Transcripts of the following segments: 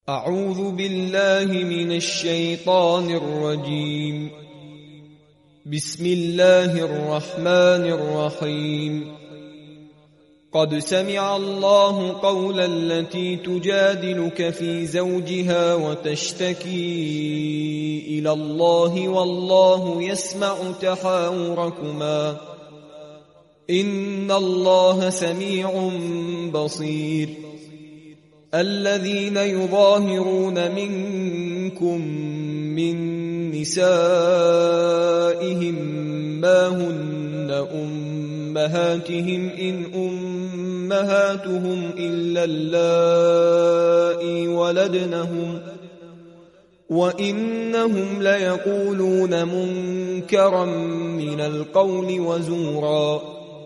أعوذ بالله من الشيطان الرجيم. بسم الله الرحمن الرحيم. قد سمع الله قول التي تجادلك في زوجها وتشتكي إلى الله والله يسمع تحاوركما إن الله سميع بصير. الذين يظاهرون منكم من نسائهم ما هن أمهاتهم إن أمهاتهم إلا اللائي ولدنهم وإنهم ليقولون منكرا من القول وزورا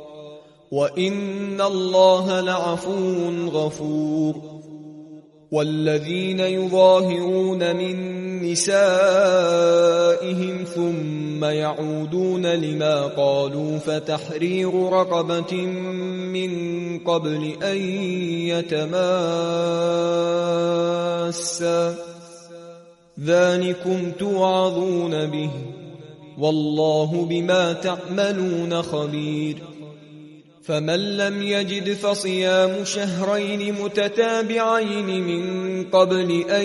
وإن الله لعفو غفور. والذين يظاهرون من نسائهم ثم يعودون لما قالوا فتحرير رقبة من قبل أن يتماسا ذلكم توعظون به والله بما تعملون خبير. فمن لم يجد فصيام شهرين متتابعين من قبل أن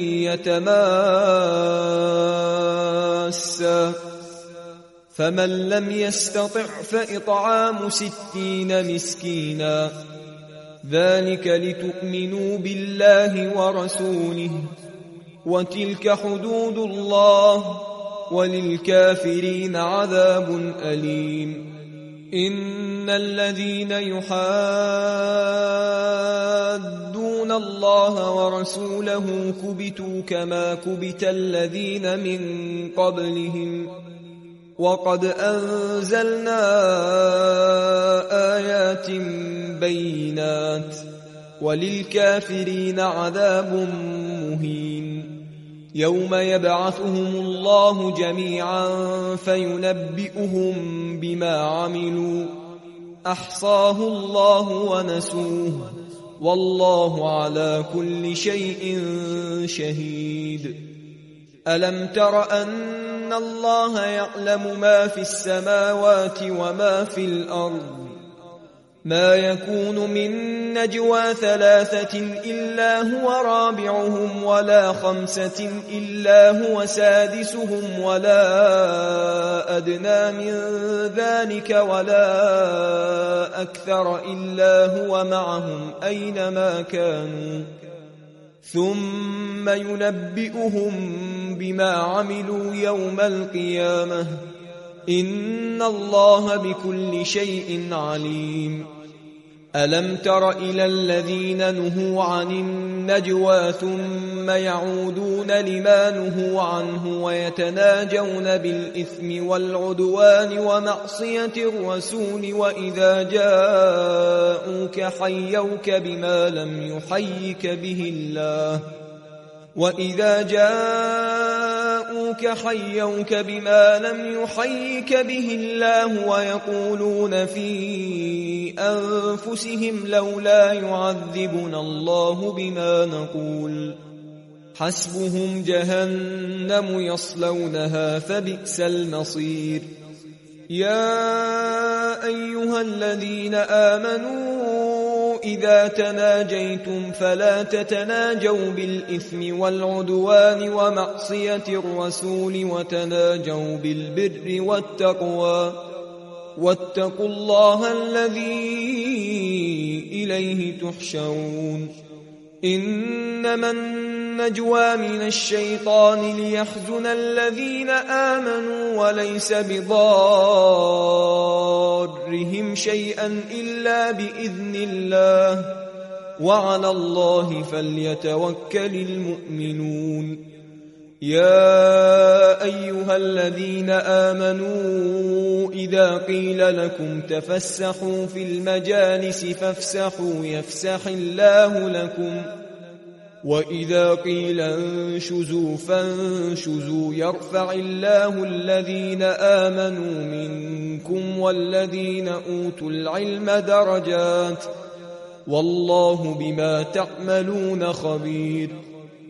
يتماسا فمن لم يستطع فإطعام 60 مسكينا ذلك لتؤمنوا بالله ورسوله وتلك حدود الله وللكافرين عذاب أليم. إن الذين يحادون الله ورسوله كبتوا كما كبت الذين من قبلهم وقد أنزلنا آيات بينات وللكافرين عذاب مهين. يوم يبعثهم الله جميعا فينبئهم بما عملوا أحصاه الله ونسوه والله على كل شيء شهيد. ألم تر أن الله يعلم ما في السماوات وما في الأرض ما يكون من نجوى 3 إلا هو رابعهم ولا 5 إلا هو سادسهم ولا أدنى من ذلك ولا أكثر إلا هو معهم أينما كانوا ثم ينبئهم بما عملوا يوم القيامة إن الله بكل شيء عليم. ألم تر إلى الذين نهوا عن النجوى ثم يعودون لما نهوا عنه ويتناجون بالإثم والعدوان ومعصية الرسول وإذا جاءوك حيوك بما لم يحيك به الله ويقولون في أنفسهم لولا يعذبنا الله بما نقول حسبهم جهنم يصلونها فبئس المصير. يا أيها الذين آمنوا إذا تناجيتم فلا تتناجوا بالإثم والعدوان ومعصية الرسول وتناجوا بالبر والتقوى واتقوا الله الذي إليه تحشرون. إنما النجوى من الشيطان ليحزن الذين آمنوا وليس بضارهم شيئا إلا بإذن الله وعلى الله فليتوكل المؤمنون. يا أيها الذين آمنوا إذا قيل لكم تفسحوا في المجالس فافسحوا يفسح الله لكم وإذا قيل انشزوا فانشزوا يرفع الله الذين آمنوا منكم والذين أوتوا العلم درجات والله بما تعملون خبير.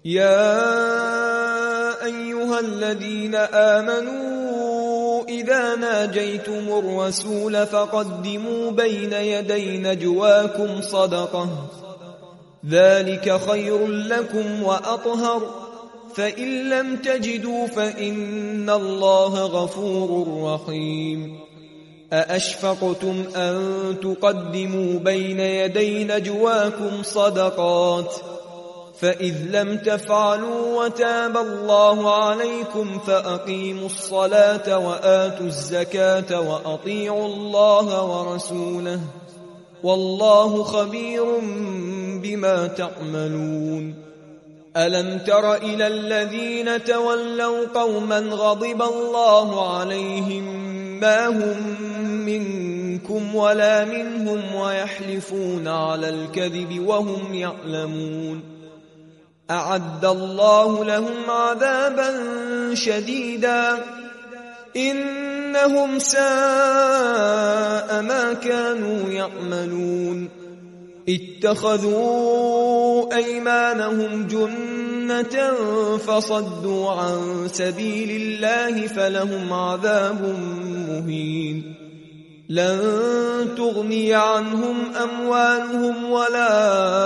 يا أيها الذين آمنوا إذا ناجيتم الرسول فقدموا بين يدي نجواكم صدقة ذلك خير لكم وأطهر فإن لم تجدوا فإن الله غفور رحيم أأشفقتم أن تقدموا بين يدي نجواكم صدقات فإذ لم تفعلوا وتاب الله عليكم فأقيموا الصلاة وآتوا الزكاة وأطيعوا الله ورسوله والله خبير بما تعملون ألم تر إلى الذين تولوا قوما غضب الله عليهم ما هم منكم ولا منهم ويحلفون على الكذب وهم يعلمون أعد الله لهم عذابا شديدا إنهم ساء ما كانوا يعملون اتخذوا أيمانهم جنة فصدوا عن سبيل الله فلهم عذاب مهين لن تغني عنهم أموالهم ولا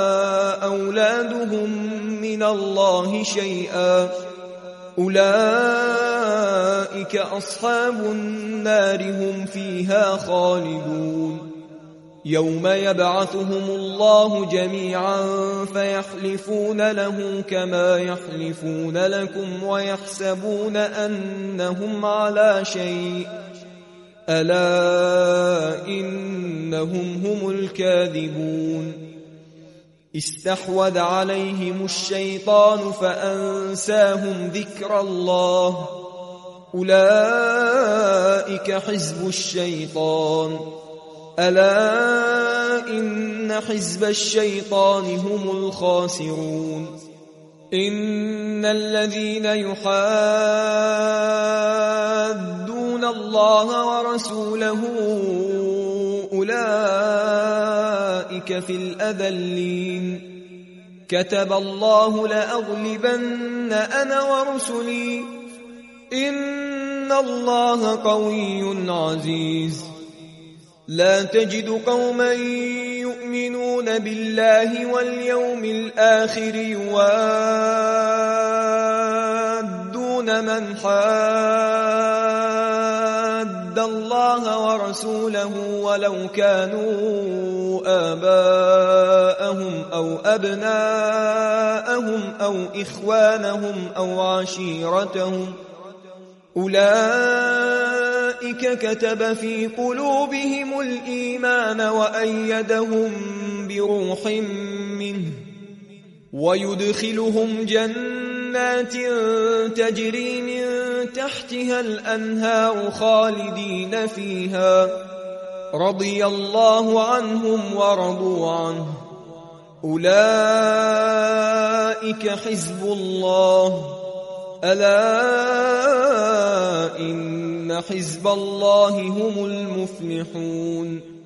أولادهم من الله شيئا أولئك أصحاب النار هم فيها خالدون يوم يبعثهم الله جميعا فيحلفون له كما يحلفون لكم ويحسبون أنهم على شيء ألا إنهم هم الكاذبون استحوذ عليهم الشيطان فأنساهم ذكر الله أولئك حزب الشيطان ألا إن حزب الشيطان هم الخاسرون إن الذين يحادون الله ورسوله أولئك في الأذلين كتب الله لأغلبن أنا ورسلي إن الله قوي عزيز لا تجد قوما يؤمنون بالله واليوم الآخر يوادون من حاد الله ورسوله ولو كانوا آباءهم أو أبناءهم أو إخوانهم أو عشيرتهم أولئك كتب في قلوبهم الإيمان وأيدهم بروح منه ويدخلهم جنات تجري من تحتها الأنهار خالدين فيها رضي الله عنهم ورضوا عنه أولئك حزب الله ألا إن حزب الله هم المفلحون